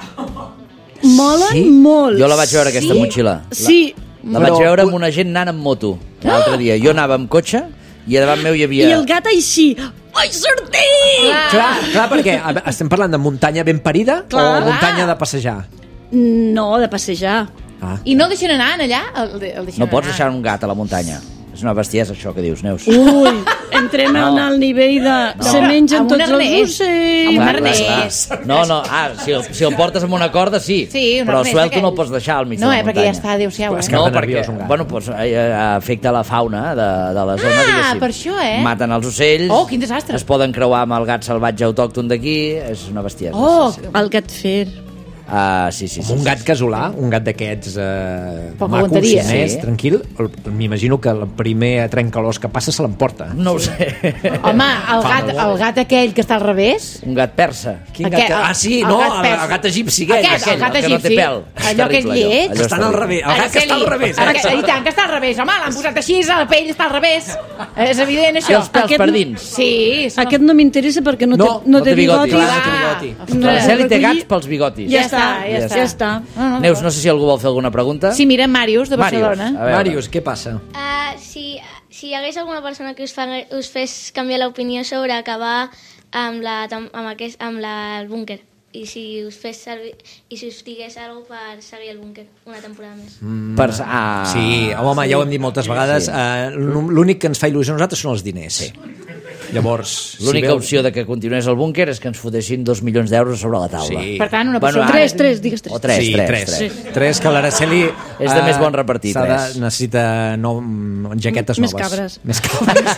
Molen molt. Jo la vaig veure, aquesta motxilla. Sí. La vaig veure amb una gent anant amb moto l'altre dia. Jo anava amb cotxe i a davant meu hi havia... I el gat així. Ai, sortir! Clar, perquè estem parlant de muntanya ben parida o muntanya de passejar? No, de passejar. I no el deixen anar allà? El deixen No pots anar. deixar un gat a la muntanya. És una bestiesa, això que dius, Neus. Ui, entrem en el nivell de... Se mengen Amb un tots els arnès. ocells. Amb un Clar, arnès. No, si el portes amb una corda, sí. Sí, un però arnès suelto d'aquells. no el pots deixar al mig No, de la muntanya. perquè ja està, adéu-siau. És que No, està perquè nerviós un gat. bueno, pues, afecta la fauna de la zona, diguéssim. per això, Maten els ocells. Oh, quin desastre. Es poden creuar amb el gat salvatge autòcton d'aquí. És una bestiesa. Oh, el gat fer. Sí. Un gat casolà, un gat d'aquests Poc macos, aguantaria. més, Sí. tranquil. M'imagino que el primer trencalós que passa se l'emporta. No ho sé. Home, el gat aquell que està al revés... Un gat persa. Quin gat? Sí, el no, gat persa. el gat egipci aquell, El gat el que no té egipci. pèl. Allò que és lleig. Allò Estan al revés. El gat que està al revés. I tant, que està al revés. Home, l'han posat així, la pell està al revés. És evident, I això. els pèls per dins. Sí. Aquest no m'interessa perquè no té bigoti. Clar, no té bigoti. L'Araceli té gats pels bigotis. Ja està. Neus, no sé si algú vol fer alguna pregunta. Sí, mira, Màrius, de Barcelona. Màrius, què passa? Si hi hagués alguna persona que us fes canviar l'opinió sobre acabar amb el búnquer i si us digués alguna cosa per seguir el búnquer una temporada més. Sí, home, ja ho hem dit moltes vegades. L'únic que ens fa il·lusió a nosaltres són els diners. Sí. Llavors, l'única opció de que continués el búnquer és que ens fotessin 2 milions d'euros sobre la taula. Sí. Per tant, una persona... Digues 3. O 3. Sí, 3, que l'Araceli... És de més bon repartir, 3. Necessita jaquetes Més noves. Més cabres.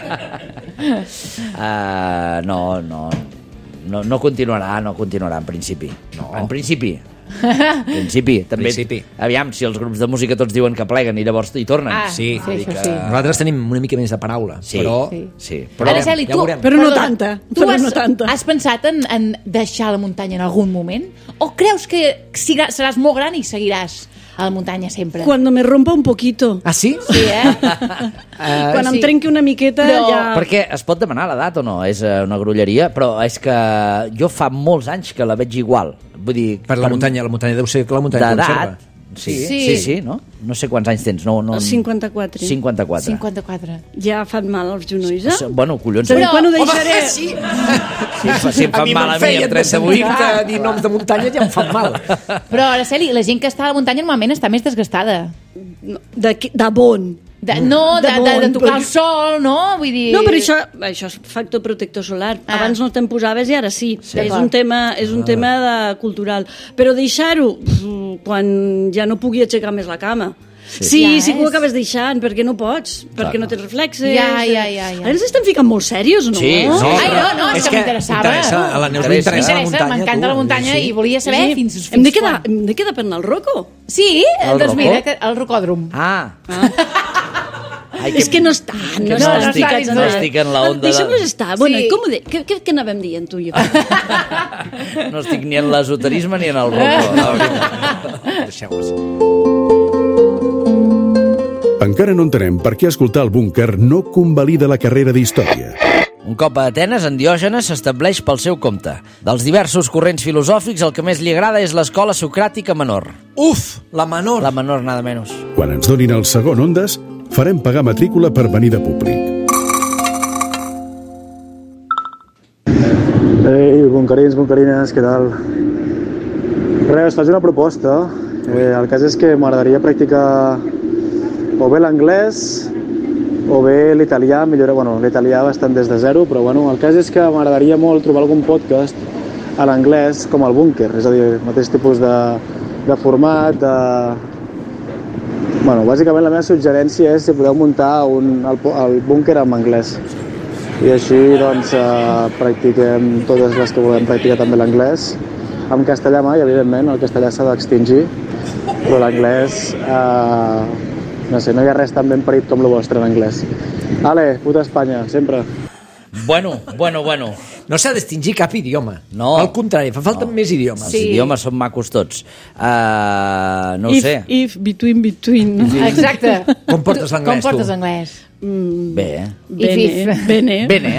No continuarà en principi. En principi. També, aviam, si els grups de música tots diuen que pleguen i llavors hi tornen. Sí. Nosaltres tenim una mica més de paraula, però... Araceli, tu... Però no tanta. Tu has pensat en deixar la muntanya en algun moment? O creus que seràs molt gran i seguiràs a la muntanya sempre? Cuando me rompa un poquito. Ah, sí? Sí, Quan em trenqui una miqueta ja... Perquè es pot demanar l'edat o no? És una grolleria, però és que jo fa molts anys que la veig igual. Vull dir... Per la muntanya deu ser la muntanya conserva. Sí, no? No sé quants anys tens. 54. 54. Ja fan mal als genolls, eh? Bueno, collons. Però quan ho deixaré... Si em fan mal a mi, amb 38... que dir noms de muntanya ja em fan mal. Però, Araceli, la gent que està a la muntanya normalment està més desgastada. De bon. De tocar el sol, no? Vull dir... No, però això és factor protector solar. Abans no te'n posaves i ara sí. És un tema cultural. Però deixar-ho quan ja no pugui aixecar més la cama. Sí, que ho acabes deixant, perquè no pots, perquè no tens reflexes. Ja. Ara ens estan ficant molt serios, no? Sí. No, és que m'interessava. A la Neus li interessa la muntanya. M'encanta la muntanya i volia saber fins Hem de quedar per anar al Roco. Sí, doncs mira, el rocòdrom. És que no està. No estic en la onda. Deixa'm-los estar. Bueno, què anàvem dient tu i jo? No estic ni en l'esoterisme ni en el roco. Deixeu-los. Encara no entenem per què escoltar el búnquer no convalida la carrera d'història. Un cop a Atenes, en Diògenes s'estableix pel seu compte. Dels diversos corrents filosòfics, el que més li agrada és l'escola socràtica menor. Uf, la menor. La menor, nada menos. Quan ens donin el segon Ondes, farem pagar matrícula per venir de públic. Ei, bunkerines, què tal? Res, us faig una proposta. El cas és que m'agradaria practicar o bé l'anglès o bé l'italià, l'italià bastant des de zero, però el cas és que m'agradaria molt trobar algun podcast a l'anglès com el búnquer, és a dir, el mateix tipus de format, bàsicament la meva suggerència és si podeu muntar el búnquer en anglès. I així, practiquem totes les que volem practicar també l'anglès. En castellà mai, evidentment, el castellà s'ha d'extingir, però l'anglès, no hi ha res tan ben parit com el vostre en anglès. Ale, puta Espanya, sempre. Bueno. No s'ha d'extingir cap idioma. No. Al contrari, fa falta més idiomes. Els idiomes són macos tots. No ho sé. If, between. Exacte. Com portes l'anglès, tu? Com portes l'anglès? Bé, Bene.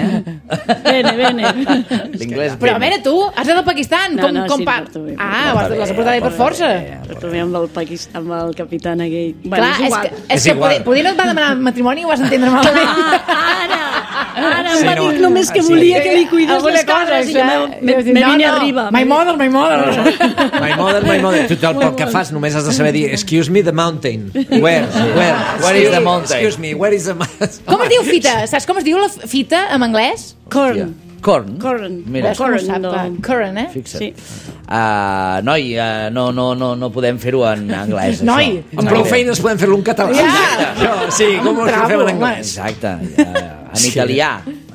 L'inglès però a veure, tu, has anat al Pakistan. L'has portat ahí per força. Porto bé amb el capitán aquell. Clar, és que poder no et va demanar matrimoni i ho vas entendre malament. Ara em va dir només que volia que li cuidés les coses i me vine arriba. My mother. My mother. Tu pel que fas només has de saber dir excuse me, the mountain. Where is the mountain? Excuse me, where is the mountain? Com es diu fita? Saps com es diu la fita en anglès? Corn. Mira. Corn, eh? Fixa't. Sí. Noi, no podem fer-ho en anglès. Noi! Amb prou feines podem fer-lo en català. Ja! Sí, com ho fem en anglès? Exacte. En italià.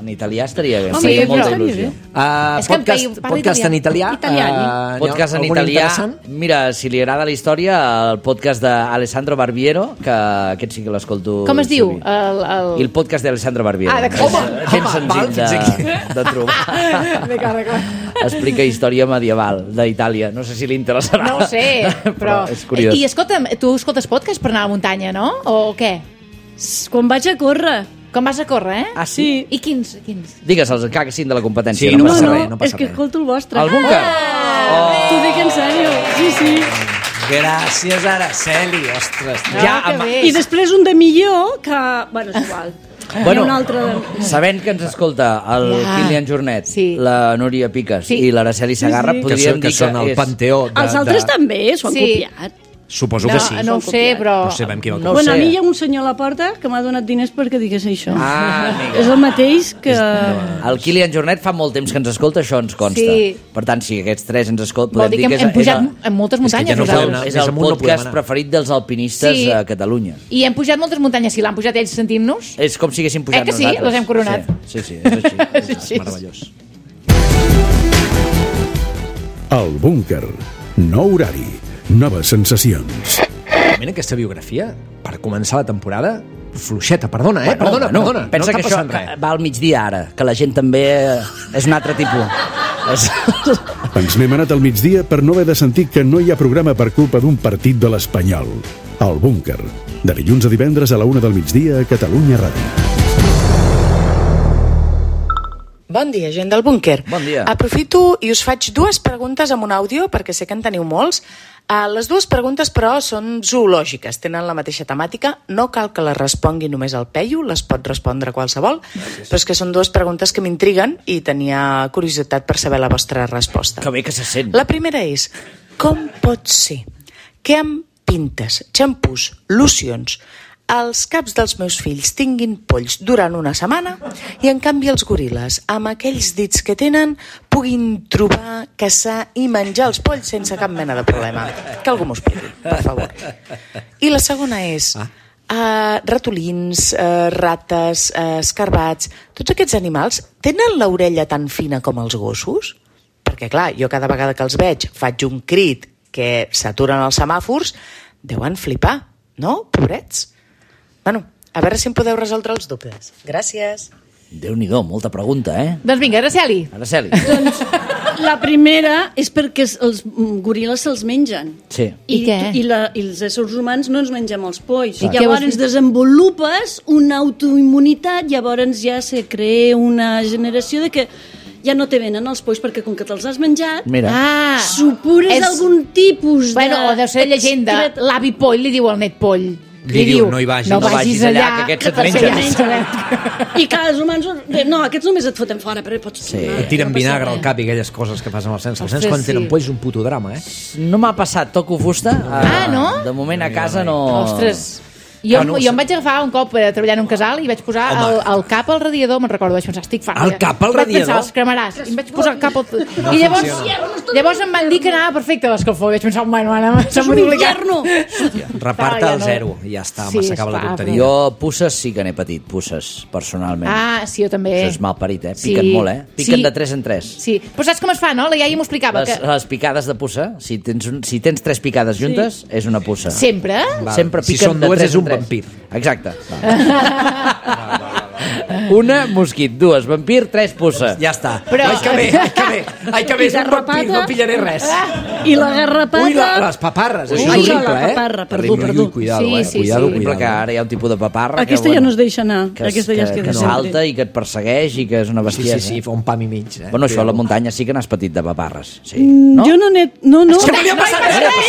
En italià estaria bé. Home, Feia però- molta il·lusió. És que em feia- parla Podcast en italià. Podcast en algun italià. interessant? Mira, si li agrada la història, el podcast d'Alessandro Barbiero, que aquest sí que l'escolto. Com es diu? I el podcast d'Alessandro Barbiero. Ah, d'acord. Ben senzill de trobar. D'acord. Explica història medieval d'Itàlia. No sé si li interessarà. No ho sé, però... és curiós. I escolta'm, tu escoltes podcast per anar a la muntanya, no? O què? Quan vaig a córrer. Quan vas a córrer, eh? Ah, sí? I quins? Digues-els, encara que siguin de la competència. Sí, No, passa no, res, no passa és que res. escolto el vostre. El búnquer? T'ho dic en sèrio, sí. Gràcies, Araceli, ostres. Ja, que amb- bé. I després un de millor que... Bueno, és igual. Bueno, I un altre de... sabent que ens escolta el Ja. Kilian Jornet, Sí. la Núria Piques Sí. i l'Araceli Segarra, Sí, sí. podríem dir que són el és... panteó Els altres també s'ho han Sí. copiat. Suposo No, que sí. no ho sé, però... No sé ben qui va No ho Bueno, a sé. mi hi ha un senyor a la porta que m'ha donat diners perquè digués això. Ah, amiga. És el mateix que... El Kilian Jornet fa molt temps que ens escolta, això ens consta. Sí. Per tant, si aquests tres ens escolten, Vol podem dir dir que hem pujat el, en moltes és que muntanyes. ja no és podem el, anar. nosaltres. és Més el amunt no podem podcast anar. preferit dels alpinistes Sí. a Catalunya. I hem pujat moltes muntanyes. Si l'han pujat ells sentint-nos... És com si haguéssim pujat que sí? nosaltres. Les hem coronat. Sí, sí, és així. És així. Meravellós. El búnquer. Nou horari. Noves sensacions. Realment aquesta biografia, per començar la temporada, fluixeta, perdona, perdona. Pensa no que està això passant res. va al migdia ara, que la gent també és un altre tipus. Ens n'hem anat al migdia per no haver de sentir que no hi ha programa per culpa d'un partit de l'Espanyol. El búnquer. De dilluns a divendres a la 1 del migdia a Catalunya Ràdio. Bon dia, gent del búnquer. Bon dia. Aprofito i us faig dues preguntes amb un àudio, perquè sé que en teniu molts. Les dues preguntes, però, són zoològiques, tenen la mateixa temàtica. No cal que les respongui només el Peyu, les pot respondre qualsevol, però és que són dues preguntes que m'intriguen i tenia curiositat per saber la vostra resposta. Que bé que se sent. La primera és, com pot ser que amb pintes, xampús, locions, els caps dels meus fills tinguin polls durant una setmana i en canvi els goril·les, amb aquells dits que tenen, puguin trobar, caçar i menjar els polls sense cap mena de problema? Que algú m'ho expliqui, per favor. I la segona és... ratolins, rates, escarbats, tots aquests animals tenen l'orella tan fina com els gossos? Perquè, clar, jo cada vegada que els veig faig un crit que s'aturen els semàfors, deuen flipar, no? Pobrets. Bueno, a veure si em podeu resoldre els dubtes. Gràcies. Déu-n'hi-do, molta pregunta, eh? Doncs vinga, Araceli. Araceli. Doncs la primera és perquè els goril·les se'ls mengen. Sí. I què? I els éssers humans no ens mengem els polls. I què Llavors vols dir? desenvolupes una autoimmunitat, llavors ja se crea una generació de que ja no te venen els polls perquè com que te'ls has menjat, Ah, supures algun tipus de... Bueno, o deu ser llegenda. L'avi Poll li diu al net Poll. Li diu, no hi vagis. No No vagis allà, que aquests et mengen. I clar, els humans... No, aquests només et foten fora, però pots tornar. Et tiren vinagre al cap i aquelles coses que fas amb els nens. Els nens quan tenen polls és un puto drama, eh? No m'ha passat, toco fusta. no? De moment a casa no... Ostres. Jo em vaig agafar un cop treballant en un casal i vaig posar el cap al radiador, me'n recordo, vaig pensar, estic farta. El cap al Vaig pensar, radiador? els cremaràs. I em vaig posar el cap al... No I llavors, funciona. llavors em van dir que anava perfecte l'escalfor. I vaig pensar, bueno, ara s'ha un multiplicat. Reparta al zero i ja està, Sí, s'acaba la esclar, tonteria. Jo pusses sí que n'he patit, pusses, personalment. Ah, sí, jo també. Això és malparit, eh? Piquen molt, eh? Piquen de 3 en 3. Sí, però saps com es fa, no? La iaia m'ho explicava. Les picades de puça, si tens 3 picades juntes, és una puça. Sempre? Sempre Si piquen són de dues 3 és un en 3. vampir. Exacte. Una, mosquit. 2, vampir. 3, puça. Ja està. Però- Ai, que bé, és un vampir, no pillaré res. I la garrapata... Ui, les paparres, això és Ui, horrible, la paparra, perdó, Terrible. perdó. Ui, cuidado, Sí, sí, cuidado, sí. Horrible que ara hi ha un tipus de paparra Aquesta que, ja no es deixa anar. que, Aquesta ja es queda que sempre. salta i que et persegueix i que és una Sí, bestiesa. sí, fa un pam i mig. Bueno, això a la muntanya sí que n'has patit de paparres. Sí. No? Jo no n'he... No, no. Que me li ha passat,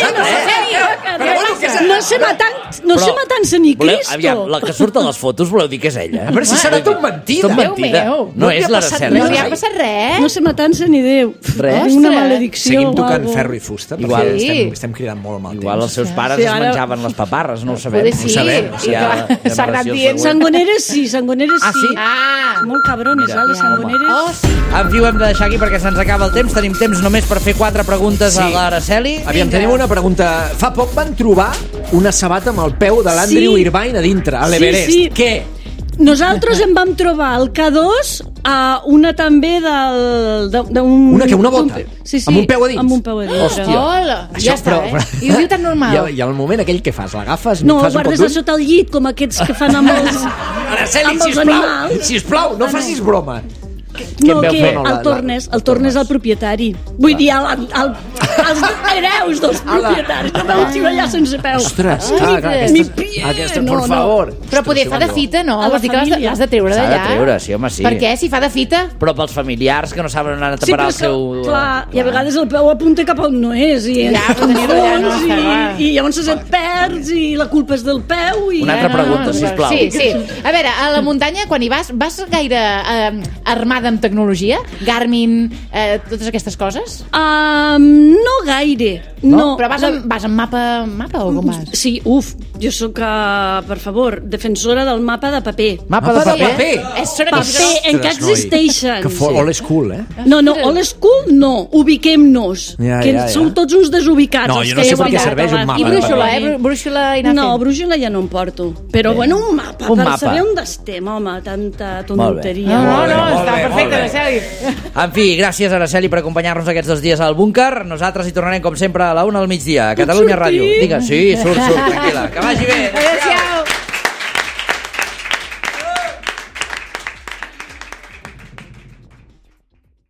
No sé matant-se ni Voleu, Cristo. aviam, la que surt a les fotos voleu dir que és ella? A veure si serà tot mentida. Tot mentida. Déu meu. No és l'Araceli. No li ha passat res. No sé matar-se ni Déu. Res. Tinc una Ostres. maledicció. Seguim o tocant algo. ferro i fusta, perquè Igual. estem cridant molt amb el Igual els temps. seus pares Sí, es ara- menjaven les paparres, no ho sabem. Poder sí. Ho sabem. Sí, clar, s'ha anat dient. Sangoneres sí, sangoneres Ah, sí? Ah! Molt cabrones, Mira, les sangoneres. Oh, sí. En fi, ho hem de deixar aquí perquè se'ns acaba el temps. Tenim temps només per fer 4 preguntes a l'Araceli. Aviam, tenim una pregunta. Fa poc van trobar una sabata amb el peu de l'Andrew Sí. Irvine a dintre, a l'Everest. Sí, sí. Què? Nosaltres en vam trobar al K2 una també Una bota? Sí, amb un peu a dins? Amb un peu a dins. Hòstia. Hola, ja està, I ho diu tan normal. I al moment aquell que fas? L'agafes? No, fas guardes a sota el llit, com aquests que fan amb els, Araceli, amb els animals. sisplau, no facis broma. No, que el tornes al propietari. Vull dir, als hereus dels propietaris. No veu xivar allà sense peu. Ostres, aquesta, por favor. Però poder fa de fita, no? A la Vols dir que família. l'has de treure S'ha d'allà? de treure, sí, home, sí. Per què? Si fa de fita? Però pels familiars que no saben on han de parar el seu... Clar, i a vegades el peu apunta cap on no és, i i llavors et perds, i la culpa és del peu. Una altra pregunta, sisplau. Sí. A veure, a la muntanya, quan hi vas gaire armada amb tecnologia? Garmin, totes aquestes coses? No gaire, no. Però vas amb mapa o com vas? Sí, jo sóc, per favor, defensora del mapa de paper. Mapa de paper? Paper, encara existeixen. Old school, eh? No, old school no, ubiquem-nos, que sou tots uns desubicats. No, jo no sé per què serveix un mapa. I brúixola, brúixola i anar fent. No, brúixola ja no em porto. Però, bueno, un mapa, per saber on estem, home, tanta tonteria. No, està perfecte, Araceli. En fi, gràcies, Araceli, per acompanyar-nos aquests 2 dies al búnquer. Nosaltres hi tornarem, com sempre, a la 1 del migdia, a Catalunya Ràdio. Digues, sí, surt, tranquil·la. Que vagi bé. Gràcies.